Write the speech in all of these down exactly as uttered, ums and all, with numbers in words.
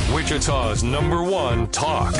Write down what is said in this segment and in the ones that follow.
Wichita's number one talk.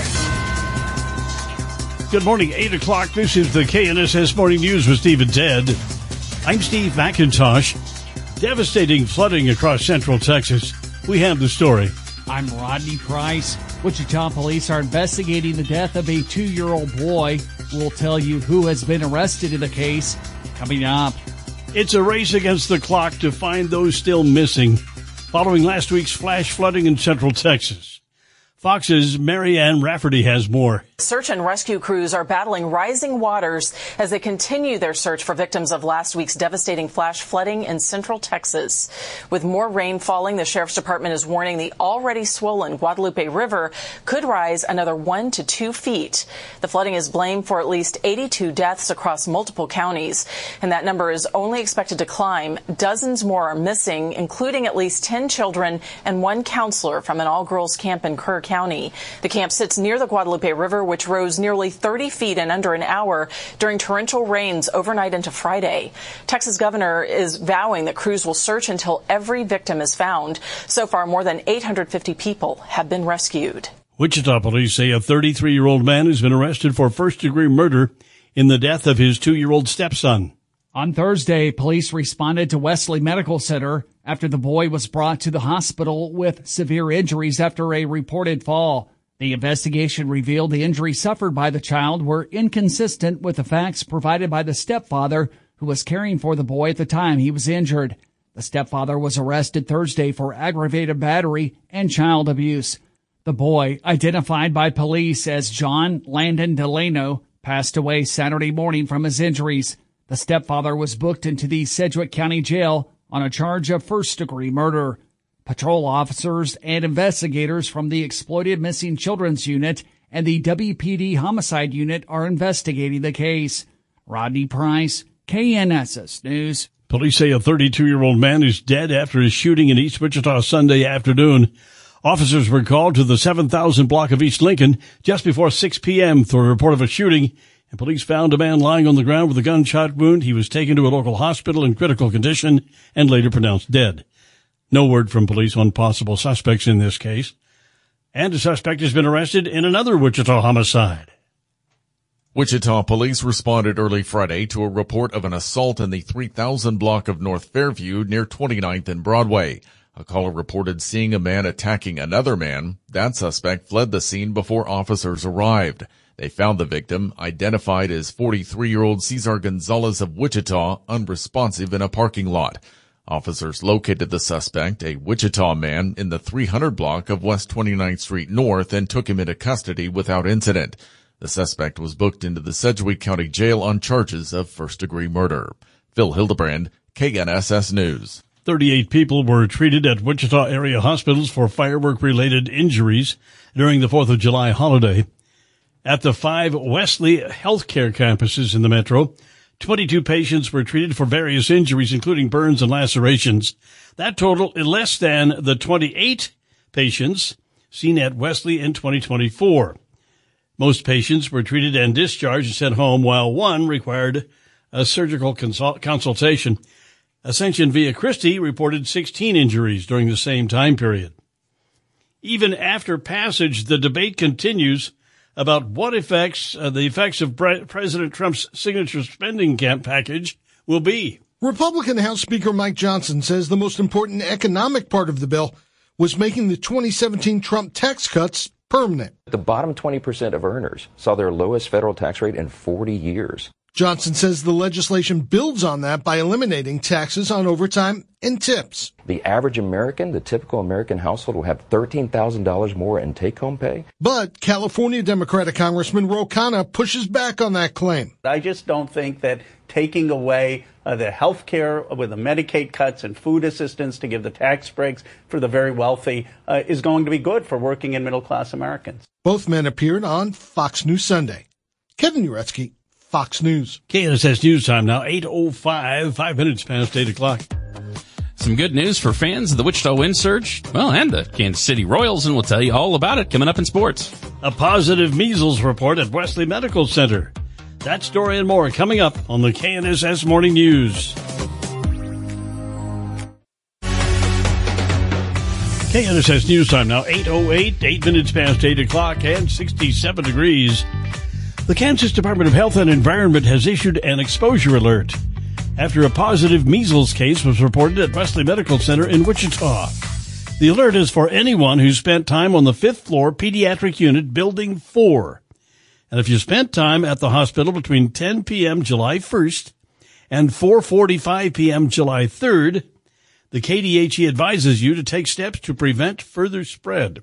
Good morning, eight o'clock. This is the K N S S Morning News with Steve and Ted. I'm Steve McIntosh. Devastating flooding across central Texas. We have the story. I'm Rodney Price. Wichita police are investigating the death of a two-year-old boy. We'll tell you who has been arrested in the case coming up. It's a race against the clock to find those still missing following last week's flash flooding in central Texas. Fox's Marianne Rafferty has more. Search and rescue crews are battling rising waters as they continue their search for victims of last week's devastating flash flooding in central Texas. With more rain falling, the Sheriff's Department is warning the already swollen Guadalupe River could rise another one to two feet. The flooding is blamed for at least eighty-two deaths across multiple counties, and that number is only expected to climb. Dozens more are missing, including at least ten children and one counselor from an all-girls camp in Kerr County. The camp sits near the Guadalupe River, which rose nearly thirty feet in under an hour during torrential rains overnight into Friday. Texas governor is vowing that crews will search until every victim is found. So far, more than eight hundred fifty people have been rescued. Wichita police say a thirty-three-year-old man has been arrested for first-degree murder in the death of his two-year-old stepson. On Thursday, police responded to Wesley Medical Center after the boy was brought to the hospital with severe injuries after a reported fall. The investigation revealed the injuries suffered by the child were inconsistent with the facts provided by the stepfather who was caring for the boy at the time he was injured. The stepfather was arrested Thursday for aggravated battery and child abuse. The boy, identified by police as John Landon Delano, passed away Saturday morning from his injuries. The stepfather was booked into the Sedgwick County Jail on a charge of first-degree murder. Patrol officers and investigators from the Exploited Missing Children's Unit and the W P D Homicide Unit are investigating the case. Rodney Price, K N S S News. Police say a thirty-two-year-old man is dead after his shooting in East Wichita Sunday afternoon. Officers were called to the seven thousand block of East Lincoln just before six p.m. for a report of a shooting, and police found a man lying on the ground with a gunshot wound. He was taken to a local hospital in critical condition and later pronounced dead. No word from police on possible suspects in this case. And a suspect has been arrested in another Wichita homicide. Wichita police responded early Friday to a report of an assault in the three thousand block of North Fairview near twenty-ninth and Broadway. A caller reported seeing a man attacking another man. That suspect fled the scene before officers arrived. They found the victim, identified as forty-three-year-old Cesar Gonzalez of Wichita, unresponsive in a parking lot. Officers located the suspect, a Wichita man, in the three hundred block of West twenty-ninth Street North and took him into custody without incident. The suspect was booked into the Sedgwick County Jail on charges of first-degree murder. Phil Hildebrand, K N S S News. thirty-eight people were treated at Wichita area hospitals for firework-related injuries during the fourth of July holiday. At the five Wesley healthcare campuses in the metro, twenty-two patients were treated for various injuries, including burns and lacerations. That total is less than the twenty-eight patients seen at Wesley in twenty twenty-four. Most patients were treated and discharged and sent home, while one required a surgical consult- consultation. Ascension Via Christi reported sixteen injuries during the same time period. Even after passage, the debate continues about what effects uh, the effects of Pre- President Trump's signature spending camp package will be. Republican House Speaker Mike Johnson says the most important economic part of the bill was making the twenty seventeen Trump tax cuts permanent. The bottom twenty percent of earners saw their lowest federal tax rate in forty years. Johnson says the legislation builds on that by eliminating taxes on overtime and tips. The average American, the typical American household, will have thirteen thousand dollars more in take-home pay. But California Democratic Congressman Ro Khanna pushes back on that claim. I just don't think that taking away uh, the health care with the Medicaid cuts and food assistance to give the tax breaks for the very wealthy uh, is going to be good for working and middle-class Americans. Both men appeared on Fox News Sunday. Kevin Uretsky, Fox News. K N S S News Time now, eight oh five, five minutes past eight o'clock. Some good news for fans of the Wichita Wind Surge, well, and the Kansas City Royals, and we'll tell you all about it coming up in sports. A positive measles report at Wesley Medical Center. That story and more coming up on the K N S S Morning News. K N S S News Time now, eight oh eight, eight minutes past eight o'clock and sixty-seven degrees. The Kansas Department of Health and Environment has issued an exposure alert after a positive measles case was reported at Wesley Medical Center in Wichita. The alert is for anyone who spent time on the fifth floor pediatric unit, building four. And if you spent time at the hospital between ten p.m. July first and four forty-five p.m. July third, the K D H E advises you to take steps to prevent further spread.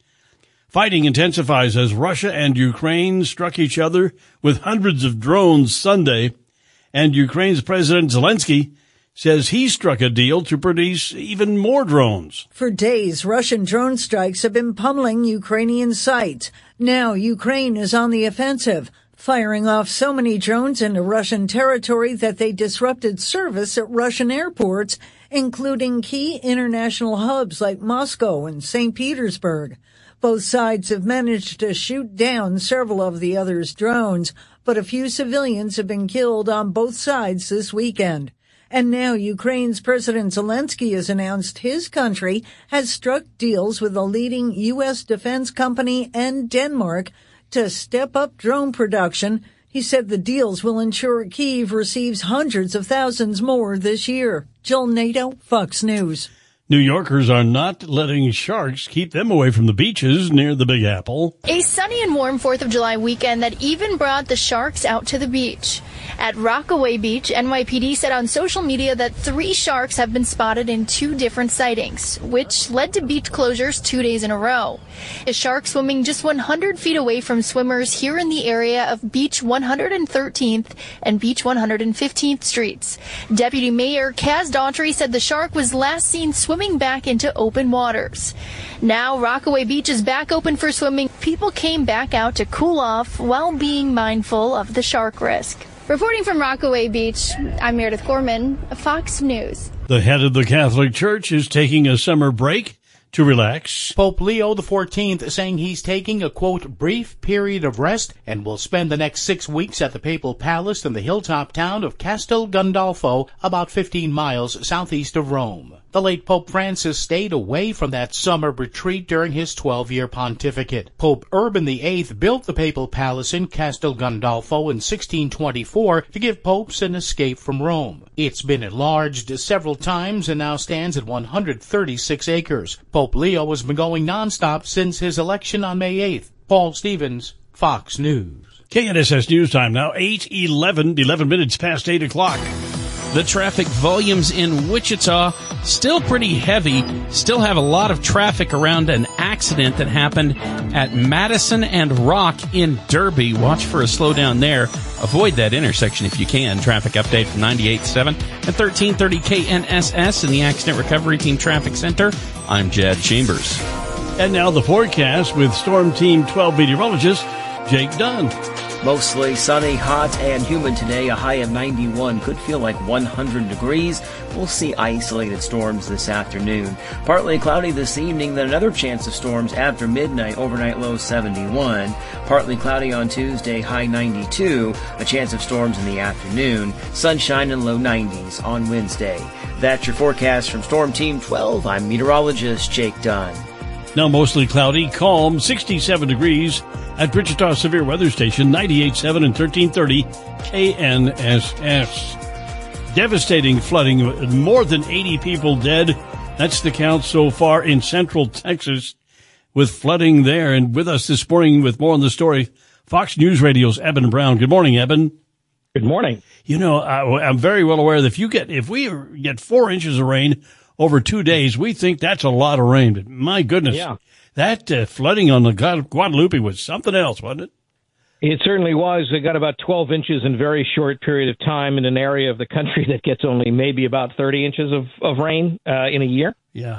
Fighting intensifies as Russia and Ukraine struck each other with hundreds of drones Sunday, and Ukraine's President Zelensky says he struck a deal to produce even more drones. For days, Russian drone strikes have been pummeling Ukrainian sites. Now Ukraine is on the offensive, firing off so many drones into Russian territory that they disrupted service at Russian airports, including key international hubs like Moscow and Saint Petersburg. Both sides have managed to shoot down several of the other's drones, but a few civilians have been killed on both sides this weekend. And now Ukraine's President Zelensky has announced his country has struck deals with a leading U S defense company and Denmark to step up drone production. He said the deals will ensure Kyiv receives hundreds of thousands more this year. Jill Nato, Fox News. New Yorkers are not letting sharks keep them away from the beaches near the Big Apple. A sunny and warm fourth of July weekend that even brought the sharks out to the beach. At Rockaway Beach, N Y P D said on social media that three sharks have been spotted in two different sightings, which led to beach closures two days in a row. A shark swimming just one hundred feet away from swimmers here in the area of Beach one hundred thirteenth and Beach one hundred fifteenth Streets. Deputy Mayor Kaz Daughtry said the shark was last seen swimming back into open waters. Now Rockaway Beach is back open for swimming. People came back out to cool off while being mindful of the shark risk. Reporting from Rockaway Beach, I'm Meredith Gorman, Fox News. The head of the Catholic Church is taking a summer break to relax. Pope Leo the fourteenth saying he's taking a, quote, brief period of rest and will spend the next six weeks at the Papal Palace in the hilltop town of Castel Gandolfo, about fifteen miles southeast of Rome. The late Pope Francis stayed away from that summer retreat during his twelve-year pontificate. Pope Urban the eighth built the Papal Palace in Castel Gandolfo in sixteen twenty-four to give popes an escape from Rome. It's been enlarged several times and now stands at one hundred thirty-six acres. Pope Leo has been going nonstop since his election on May eighth. Paul Stevens, Fox News. K N S S News Time now, eight eleven, eleven minutes past eight o'clock. The traffic volumes in Wichita still pretty heavy. Still have a lot of traffic around an accident that happened at Madison and Rock in Derby. Watch for a slowdown there. Avoid that intersection if you can. Traffic update from ninety-eight point seven and thirteen thirty K N S S in the Accident Recovery Team Traffic Center. I'm Jed Chambers. And now the forecast with Storm Team twelve meteorologist Jake Dunn. Mostly sunny, hot, and humid today. A high of ninety-one. Could feel like one hundred degrees. We'll see isolated storms this afternoon. Partly cloudy this evening, then another chance of storms after midnight. Overnight low seventy-one. Partly cloudy on Tuesday, high ninety-two. A chance of storms in the afternoon. Sunshine and low nineties on Wednesday. That's your forecast from Storm Team twelve. I'm meteorologist Jake Dunn. Now mostly cloudy, calm, sixty-seven degrees at Wichita Severe Weather Station, ninety-eight point seven and thirteen thirty K N S S. Devastating flooding, more than eighty people dead. That's the count so far in central Texas with flooding there. And with us this morning with more on the story, Fox News Radio's Eben Brown. Good morning, Eben. Good morning. You know, I, I'm very well aware that if you get, if we get four inches of rain over two days, we think that's a lot of rain. But my goodness, yeah. that uh, flooding on the Guadalupe was something else, wasn't it? It certainly was. They got about twelve inches in a very short period of time in an area of the country that gets only maybe about thirty inches of, of rain uh, in a year. Yeah.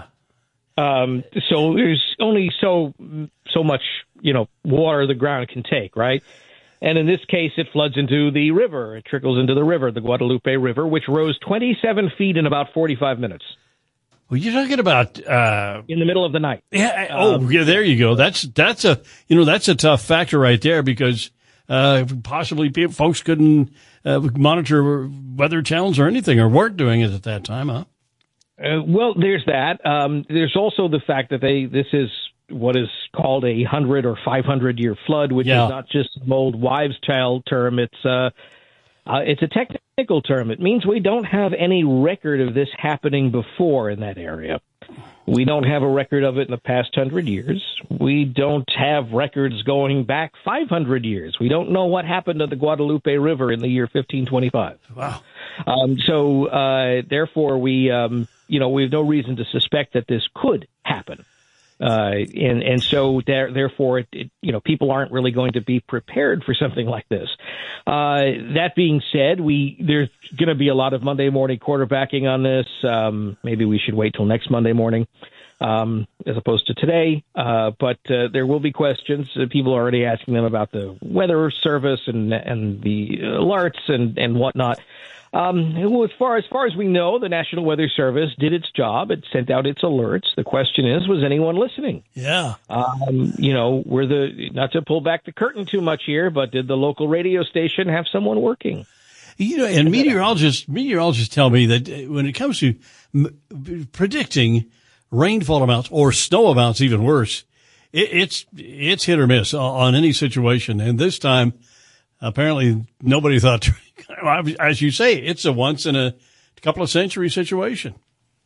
Um, so there's only so so much, you know, water the ground can take, right? And in this case, it floods into the river. It trickles into the river, the Guadalupe River, which rose twenty-seven feet in about forty-five minutes. Well, you're talking about uh, in the middle of the night. Yeah. Oh, um, yeah. There you go. That's that's a you know that's a tough factor right there because uh, possibly people, folks couldn't uh, monitor weather channels or anything or weren't doing it at that time, huh? Uh, well, there's that. Um, there's also the fact that they this is what is called a hundred or five hundred year flood, which yeah. is not just an old wives' tale term. It's uh, uh, it's a technical term. It means we don't have any record of this happening before in that area. We don't have a record of it in the past hundred years. We don't have records going back five hundred years. We don't know what happened to the Guadalupe River in the year fifteen twenty-five. Wow. Um, so, uh, therefore, we, um, you know, we have no reason to suspect that this could happen. Uh, and, and so there, therefore, it, it, you know, people aren't really going to be prepared for something like this. Uh, that being said, we, there's going to be a lot of Monday morning quarterbacking on this. Um, maybe we should wait till next Monday morning, um, as opposed to today. Uh, but, uh, there will be questions. Uh, people are already asking them about the weather service and, and the alerts and, and whatnot. Um, well, as far as far as we know, the National Weather Service did its job. It sent out its alerts. The question is, was anyone listening? Yeah. Um, you know, were the not to pull back the curtain too much here, but did the local radio station have someone working? You know, and meteorologists meteorologists tell me that when it comes to m- predicting rainfall amounts or snow amounts, even worse, it, it's it's hit or miss on any situation. And this time, apparently, nobody thought. As you say, it's a once in a couple of century situation.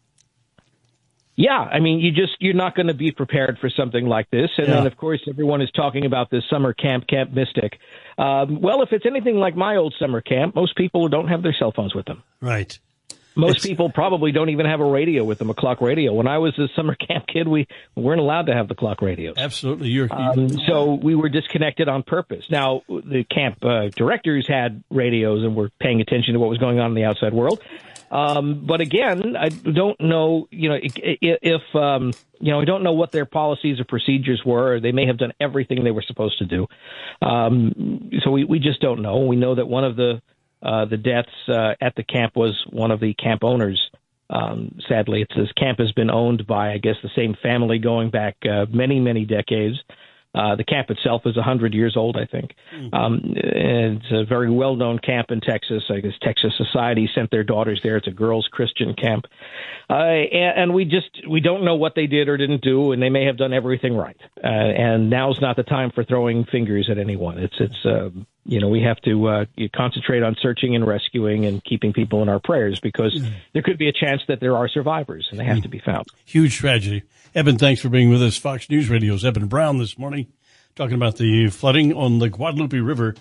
Yeah, I mean, you just you're not going to be prepared for something like this. And yeah. then, of course, everyone is talking about this summer camp, Camp Mystic. Um, well, if it's anything like my old summer camp, most people don't have their cell phones with them. Right. Most it's, people probably don't even have a radio with them, a clock radio. When I was a summer camp kid, we weren't allowed to have the clock radios. Absolutely. You're, um, so we were disconnected on purpose. Now, the camp uh, directors had radios and were paying attention to what was going on in the outside world. Um, but again, I don't know, you know, if, um, you know, I don't know what their policies or procedures were. They may have done everything they were supposed to do. Um, so we, we just don't know. We know that one of the Uh, the deaths uh, at the camp was one of the camp owners. Um, sadly, it says camp has been owned by, I guess, the same family going back uh, many, many decades. Uh, the camp itself is one hundred years old, I think. Mm-hmm. Um, it's a very well-known camp in Texas. I guess Texas Society sent their daughters there. It's a girls' Christian camp. Uh, and, and we just we don't know what they did or didn't do, and they may have done everything right. Uh, and now's not the time for throwing fingers at anyone. It's, it's uh, you know, we have to uh, concentrate on searching and rescuing and keeping people in our prayers because mm-hmm. there could be a chance that there are survivors, and they have mm-hmm. to be found. Huge tragedy. Eben, thanks for being with us. Fox News Radio's Eben Brown this morning, talking about the flooding on the Guadalupe River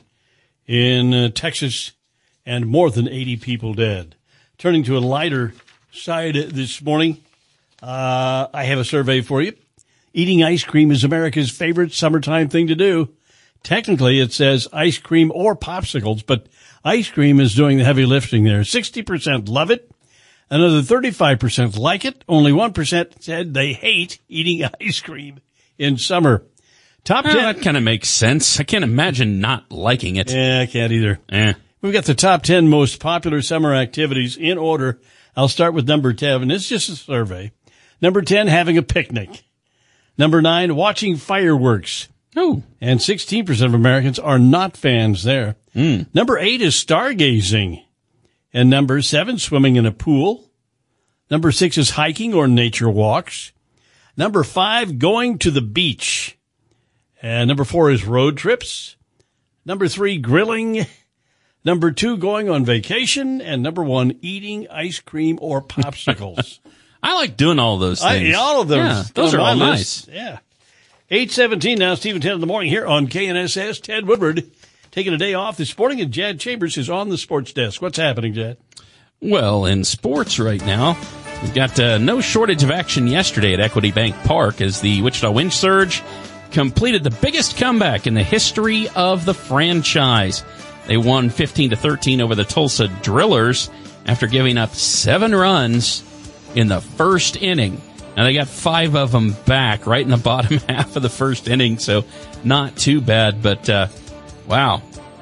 in uh, Texas and more than eighty people dead. Turning to a lighter side this morning, uh, I have a survey for you. Eating ice cream is America's favorite summertime thing to do. Technically, it says ice cream or popsicles, but ice cream is doing the heavy lifting there. sixty percent love it. Another thirty-five percent like it. Only one percent said they hate eating ice cream in summer. Top well, ten. That kind of makes sense. I can't imagine not liking it. Yeah, I can't either. Eh. We've got the top ten most popular summer activities in order. I'll start with number ten, and it's just a survey. Number ten, having a picnic. Number nine, watching fireworks. Oh. And sixteen percent of Americans are not fans there. Mm. Number eight is stargazing. And number seven, swimming in a pool. Number six is hiking or nature walks. Number five, going to the beach. And number four is road trips. Number three, grilling. Number two, going on vacation. And number one, eating ice cream or popsicles. I like doing all those things. I, all of those. Yeah, those are all nice. Yeah. eight seventeen now, Stephen ten in the morning here on K N S S. Ted Woodward taking a day off this morning, and Jad Chambers is on the sports desk. What's happening, Jad? Well, in sports right now, we've got uh, no shortage of action yesterday at Equity Bank Park as the Wichita Wind Surge completed the biggest comeback in the history of the franchise. They won fifteen to thirteen over the Tulsa Drillers after giving up seven runs in the first inning. Now, they got five of them back right in the bottom half of the first inning, so not too bad, but uh, wow.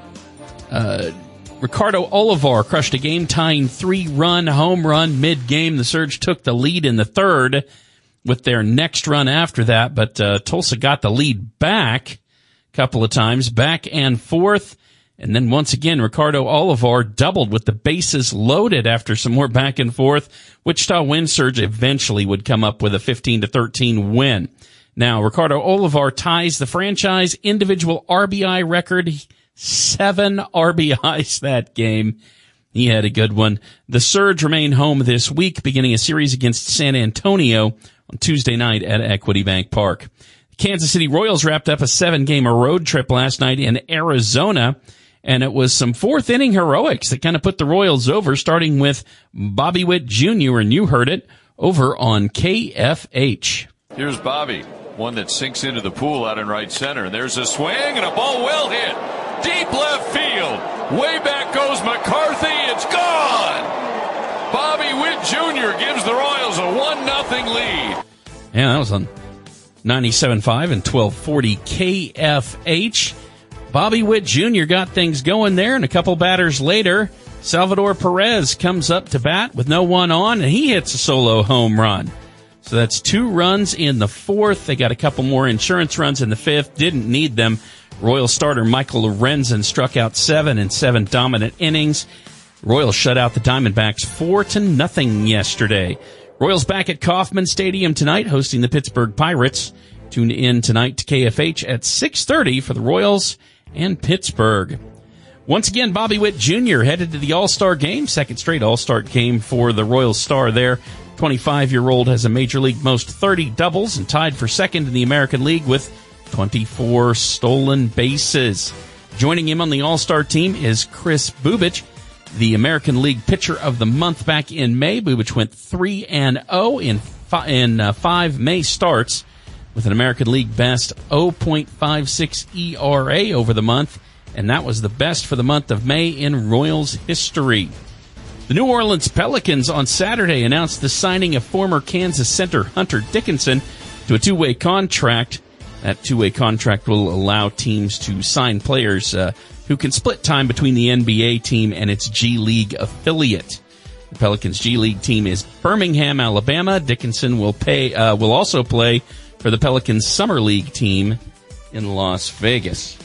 Uh, Ricardo Olivar crushed a game-tying three-run home run mid-game. The Surge took the lead in the third with their next run after that, but uh, Tulsa got the lead back a couple of times, back and forth, And then once again, Ricardo Olivar doubled with the bases loaded after some more back and forth. Wichita Wind Surge eventually would come up with a fifteen to thirteen win. Now, Ricardo Olivar ties the franchise individual R B I record. Seven R B Is that game. He had a good one. The Surge remain home this week, beginning a series against San Antonio on Tuesday night at Equity Bank Park. The Kansas City Royals wrapped up a seven-game road trip last night in Arizona, and it was some fourth-inning heroics that kind of put the Royals over, starting with Bobby Witt Junior, and you heard it, over on K F H. Here's Bobby, one that sinks into the pool out in right center. There's a swing and a ball well hit. Deep left field. Way back goes McCarthy. It's gone. Bobby Witt Junior gives the Royals a one nothing lead. Yeah, that was on ninety-seven point five and twelve forty K F H. Bobby Witt Junior got things going there, and a couple batters later, Salvador Perez comes up to bat with no one on, and he hits a solo home run. So that's two runs in the fourth. They got a couple more insurance runs in the fifth. Didn't need them. Royal starter Michael Lorenzen struck out seven in seven dominant innings. Royals shut out the Diamondbacks four to nothing yesterday. Royals back at Kauffman Stadium tonight, hosting the Pittsburgh Pirates. Tune in tonight to K F H at six thirty for the Royals and Pittsburgh. Once again, Bobby Witt Junior headed to the All-Star game, second straight All-Star game for the Royals star there. twenty-five-year-old has a Major League most thirty doubles and tied for second in the American League with twenty-four stolen bases. Joining him on the All-Star team is Chris Bubich, the American League Pitcher of the Month back in May. Bubich went three and oh in fi- in uh, five May starts with an American League best oh point five six E R A over the month, and that was the best for the month of May in Royals history. The New Orleans Pelicans on Saturday announced the signing of former Kansas center Hunter Dickinson to a two-way contract. That two-way contract will allow teams to sign players uh, who can split time between the N B A team and its G League affiliate. The Pelicans' G League team is Birmingham, Alabama. Dickinson will pay uh, will also play for the Pelicans' Summer League team in Las Vegas.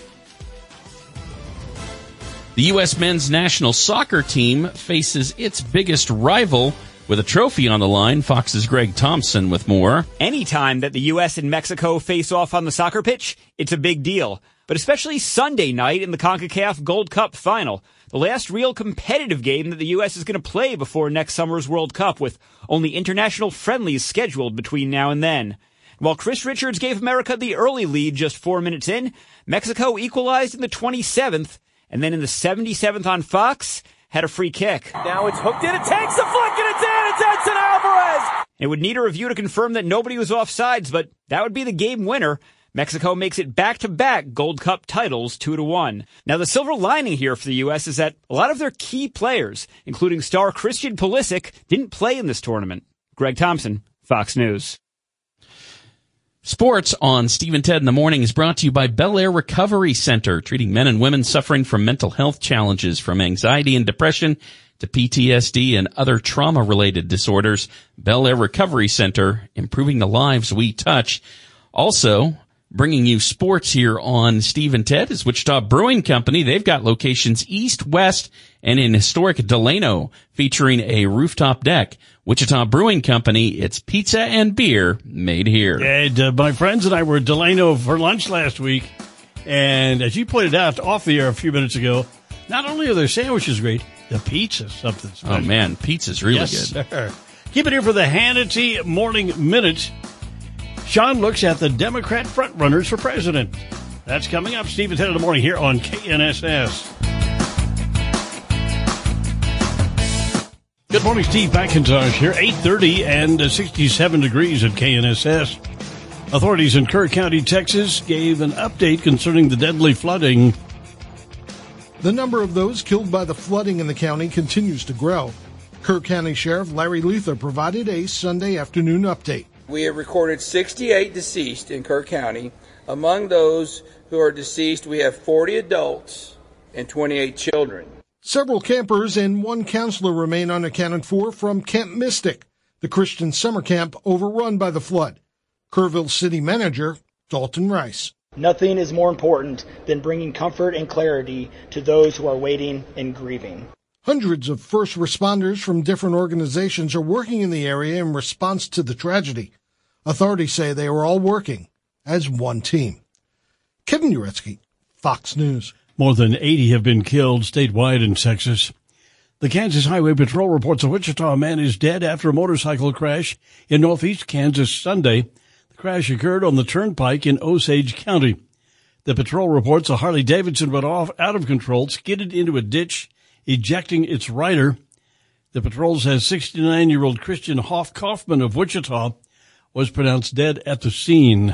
The U S men's national soccer team faces its biggest rival with a trophy on the line. Fox's Greg Thompson with more. Anytime that the U S and Mexico face off on the soccer pitch, it's a big deal. But especially Sunday night in the CONCACAF Gold Cup final, the last real competitive game that the U S is going to play before next summer's World Cup, with only international friendlies scheduled between now and then. While Chris Richards gave America the early lead just four minutes in, Mexico equalized in the twenty-seventh, and then in the seventy-seventh on Fox, had a free kick. Now it's hooked in, it takes a flick, and it's in! It's Edson Alvarez! It would need a review to confirm that nobody was offsides, but that would be the game winner. Mexico makes it back-to-back Gold Cup titles, two to one. Now, the silver lining here for the U S is that a lot of their key players, including star Christian Pulisic, didn't play in this tournament. Greg Thompson, Fox News. Sports on Steve and Ted in the Morning is brought to you by Bel Air Recovery Center, treating men and women suffering from mental health challenges, from anxiety and depression to P T S D and other trauma-related disorders. Bel Air Recovery Center, improving the lives we touch. Also, bringing you sports here on Steve and Ted is Wichita Brewing Company. They've got locations east, west, and in historic Delano, featuring a rooftop deck. Wichita Brewing Company, it's pizza and beer made here. And uh, my friends and I were at Delano for lunch last week, and as you pointed out off the air a few minutes ago, not only are their sandwiches great, the pizza's something special. Oh, man, pizza's really yes, good. Sir. Keep it here for the Hannity Morning Minute. Sean looks at the Democrat frontrunners for president. That's coming up. Steve and Ted in the Morning here on K N S S. Good morning, Steve McIntosh here. eight thirty and sixty-seven degrees at K N S S. Authorities in Kerr County, Texas, gave an update concerning the deadly flooding. The number of those killed by the flooding in the county continues to grow. Kerr County Sheriff Larry Luther provided a Sunday afternoon update. We have recorded sixty-eight deceased in Kerr County. Among those who are deceased, we have forty adults and twenty-eight children. Several campers and one counselor remain unaccounted for from Camp Mystic, the Christian summer camp overrun by the flood. Kerrville City Manager Dalton Rice. Nothing is more important than bringing comfort and clarity to those who are waiting and grieving. Hundreds of first responders from different organizations are working in the area in response to the tragedy. Authorities say they were all working as one team. Kevin Uretsky, Fox News. More than eighty have been killed statewide in Texas. The Kansas Highway Patrol reports a Wichita man is dead after a motorcycle crash in northeast Kansas Sunday. The crash occurred on the turnpike in Osage County. The patrol reports a Harley-Davidson went off out of control, skidded into a ditch, ejecting its rider. The patrol says sixty-nine-year-old Christian Hoff Kaufman of Wichita was pronounced dead at the scene.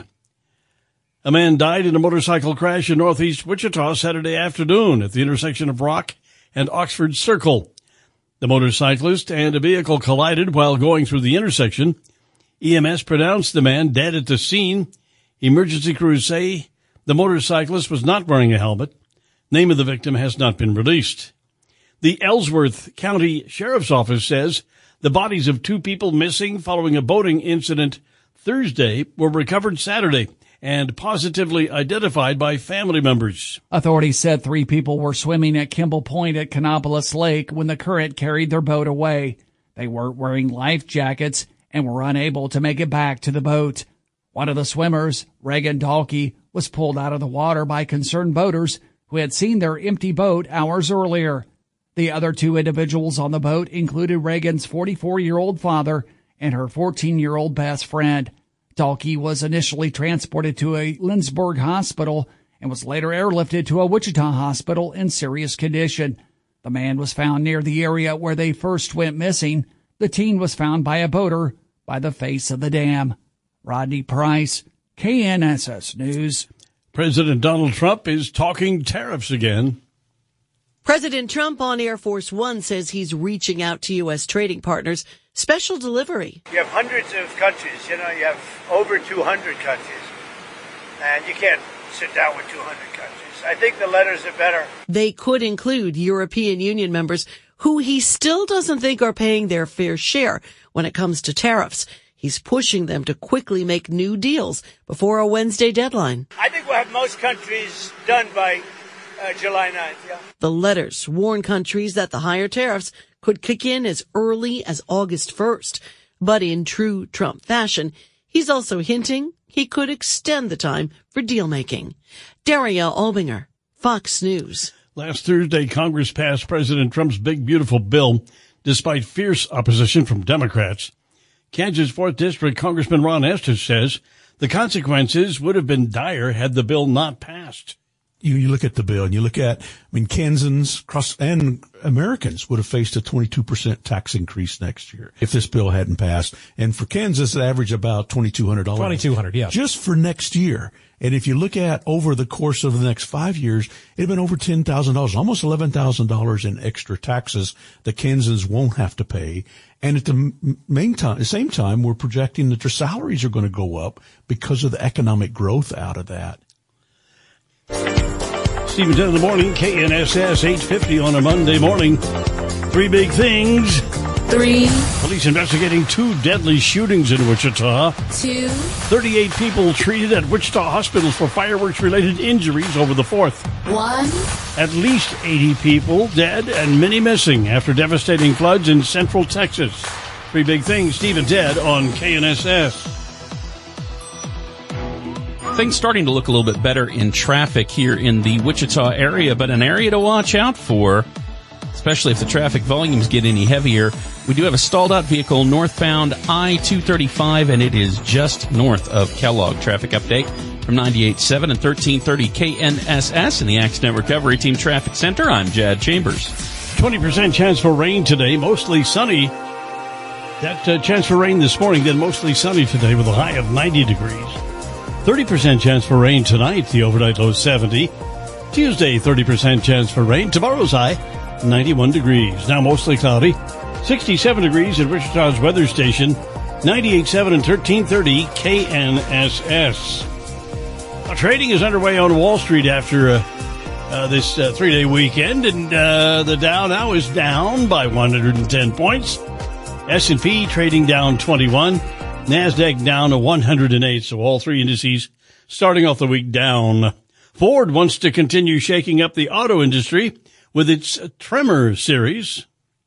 A man died in a motorcycle crash in northeast Wichita Saturday afternoon at the intersection of Rock and Oxford Circle. The motorcyclist and a vehicle collided while going through the intersection. E M S pronounced the man dead at the scene. Emergency crews say the motorcyclist was not wearing a helmet. Name of the victim has not been released. The Ellsworth County Sheriff's Office says the bodies of two people missing following a boating incident Thursday were recovered Saturday and positively identified by family members. Authorities said three people were swimming at Kimball Point at Canopolis Lake when the current carried their boat away. They weren't wearing life jackets and were unable to make it back to the boat. One of the swimmers, Reagan Dalkey, was pulled out of the water by concerned boaters who had seen their empty boat hours earlier. The other two individuals on the boat included Reagan's forty-four-year-old father and her fourteen-year-old best friend. Dalkey was initially transported to a Lindsborg hospital and was later airlifted to a Wichita hospital in serious condition. The man was found near the area where they first went missing. The teen was found by a boater by the face of the dam. Rodney Price, K N S S News. President Donald Trump is talking tariffs again. President Trump on Air Force One says he's reaching out to U S trading partners. Special delivery. You have hundreds of countries. You know, you have over two hundred countries. And you can't sit down with two hundred countries. I think the letters are better. They could include European Union members who he still doesn't think are paying their fair share when it comes to tariffs. He's pushing them to quickly make new deals before a Wednesday deadline. I think we'll have most countries done by uh, July ninth, yeah. The letters warn countries that the higher tariffs could kick in as early as August first. But in true Trump fashion, he's also hinting he could extend the time for deal-making. Daria Albinger, Fox News. Last Thursday, Congress passed President Trump's big, beautiful bill, despite fierce opposition from Democrats. Kansas fourth District Congressman Ron Estes says the consequences would have been dire had the bill not passed. You, you look at the bill and you look at, I mean, Kansans cross and Americans would have faced a twenty-two percent tax increase next year if this bill hadn't passed. And for Kansas, it averaged about twenty-two hundred dollars. twenty-two hundred dollars, yeah. Just for next year. And if you look at over the course of the next five years, it'd been over ten thousand dollars, almost eleven thousand dollars in extra taxes that Kansans won't have to pay. And at the main time, the same time, we're projecting that their salaries are going to go up because of the economic growth out of that. Stephen ten in the morning, K N S S eight fifty on a Monday morning. Three big things. Three. Police investigating two deadly shootings in Wichita. Two. thirty-eight people treated at Wichita hospitals for fireworks-related injuries over the fourth. One. At least eighty people dead and many missing after devastating floods in central Texas. Three big things. Steve and Ted on K N S S. Things starting to look a little bit better in traffic here in the Wichita area, but an area to watch out for, especially if the traffic volumes get any heavier. We do have a stalled out vehicle northbound I two thirty-five, and it is just north of Kellogg. Traffic update from ninety-eight point seven and thirteen thirty K N S S in the Accident Recovery Team Traffic Center. I'm Jad Chambers. twenty percent chance for rain today, mostly sunny. That uh, chance for rain this morning, then mostly sunny today with a high of ninety degrees. thirty percent chance for rain tonight, the overnight low seventy. Tuesday, thirty percent chance for rain. Tomorrow's high, ninety-one degrees. Now mostly cloudy. sixty-seven degrees at Wichita's weather station. ninety-eight point seven and thirteen thirty K N S S. Now, trading is underway on Wall Street after uh, uh, this uh, three-day weekend, and uh, the Dow now is down by one hundred ten points. S and P trading down twenty-one. NASDAQ down to one hundred eight, so all three indices starting off the week down. Ford wants to continue shaking up the auto industry with its Tremor series.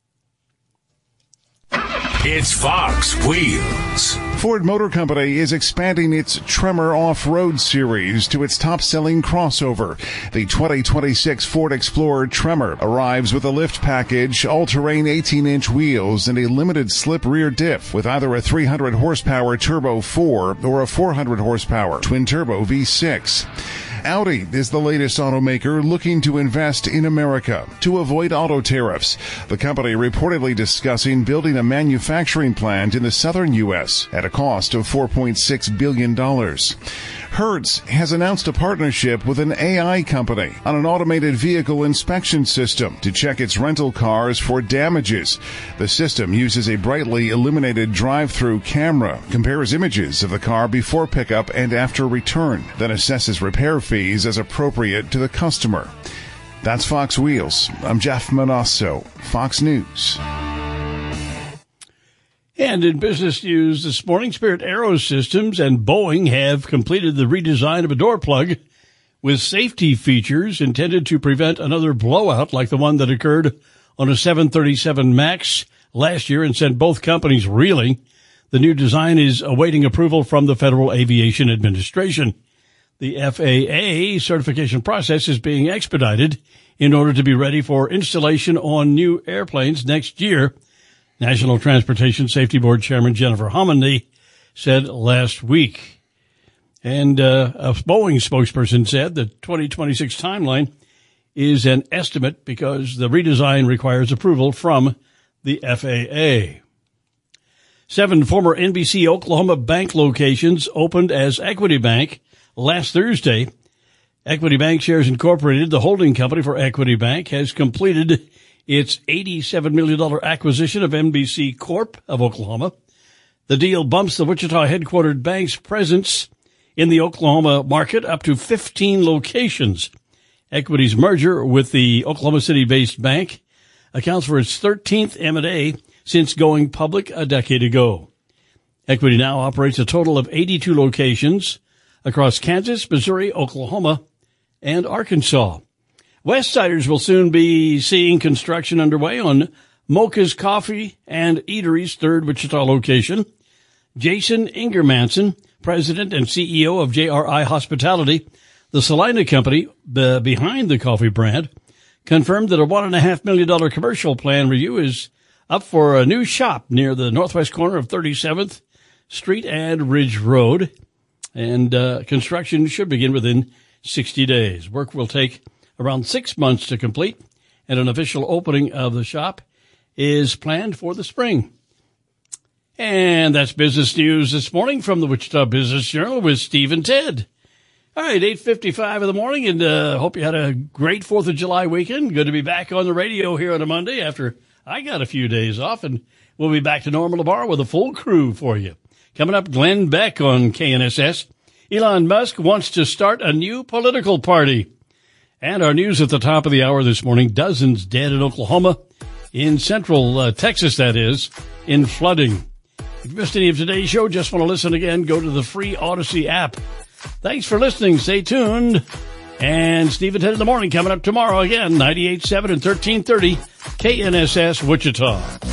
It's Fox Wheels. Ford Motor Company is expanding its Tremor Off-Road series to its top-selling crossover. The twenty twenty-six Ford Explorer Tremor arrives with a lift package, all-terrain eighteen-inch wheels, and a limited slip rear diff with either a three hundred horsepower Turbo four or a four hundred horsepower twin-turbo V six. Audi is the latest automaker looking to invest in America to avoid auto tariffs. The company reportedly discussing building a manufacturing plant in the southern U S at a cost of four point six billion dollars. Hertz has announced a partnership with an A I company on an automated vehicle inspection system to check its rental cars for damages. The system uses a brightly illuminated drive-through camera, compares images of the car before pickup and after return, then assesses repair fees as appropriate to the customer. That's Fox Wheels. I'm Jeff Manasso, Fox News. And in business news this morning, Spirit Aerosystems and Boeing have completed the redesign of a door plug with safety features intended to prevent another blowout like the one that occurred on a seven thirty-seven MAX last year and sent both companies reeling. The new design is awaiting approval from the Federal Aviation Administration. The F A A certification process is being expedited in order to be ready for installation on new airplanes next year. National Transportation Safety Board Chairman Jennifer Homendy said last week. And uh, a Boeing spokesperson said the twenty twenty-six timeline is an estimate because the redesign requires approval from the F A A. Seven former N B C Oklahoma bank locations opened as Equity Bank last Thursday. Equity Bank Shares Incorporated, the holding company for Equity Bank, has completed its eighty-seven million dollars acquisition of N B C Corp of Oklahoma. The deal bumps the Wichita headquartered bank's presence in the Oklahoma market up to fifteen locations. Equity's merger with the Oklahoma City-based bank accounts for its thirteenth M and A since going public a decade ago. Equity now operates a total of eighty-two locations across Kansas, Missouri, Oklahoma, and Arkansas. Westsiders will soon be seeing construction underway on Mocha's Coffee and Eatery's third Wichita location. Jason Ingermanson, president and C E O of J R I Hospitality, the Salina company uh, behind the coffee brand, confirmed that a one point five million dollars commercial plan review is up for a new shop near the northwest corner of thirty-seventh Street and Ridge Road. And uh, construction should begin within sixty days. Work will take around six months to complete, and an official opening of the shop is planned for the spring. And that's business news this morning from the Wichita Business Journal with Steve and Ted. All right, eight fifty-five in the morning, and uh, hope you had a great fourth of July weekend. Good to be back on the radio here on a Monday after I got a few days off, and we'll be back to normal tomorrow with a full crew for you. Coming up, Glenn Beck on K N S S. Elon Musk wants to start a new political party. And our news at the top of the hour this morning, dozens dead in Oklahoma, in central uh, Texas, that is, in flooding. If you missed any of today's show, just want to listen again, go to the free Odyssey app. Thanks for listening. Stay tuned. And Steve and Ted in the morning coming up tomorrow again, ninety-eight point seven and thirteen thirty K N S S Wichita.